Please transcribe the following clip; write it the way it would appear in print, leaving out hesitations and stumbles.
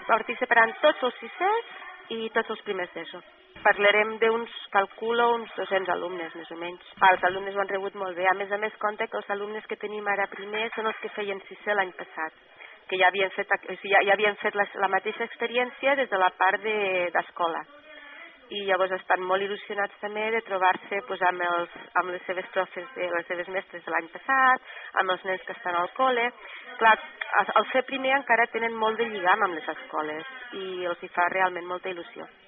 estic separant tots els sisès i tots els primers d'ESO. Parlarem d'uns, calculo, uns 200 alumnes, més o menys. Els alumnes ho han rebut molt bé. A més, compte que els alumnes que tenim ara primer són els que feien sisè l'any passat, que ja havien fet la mateixa experiència des de la part d'escola. I llavors estan molt il·lusionats també de trobar-se amb les seves profes, les seves mestres de l'any passat, amb els nens que estan al col·le. Clar, al fer primer encara tenen molt de lligam amb les escoles i els hi fa realment molta il·lusió.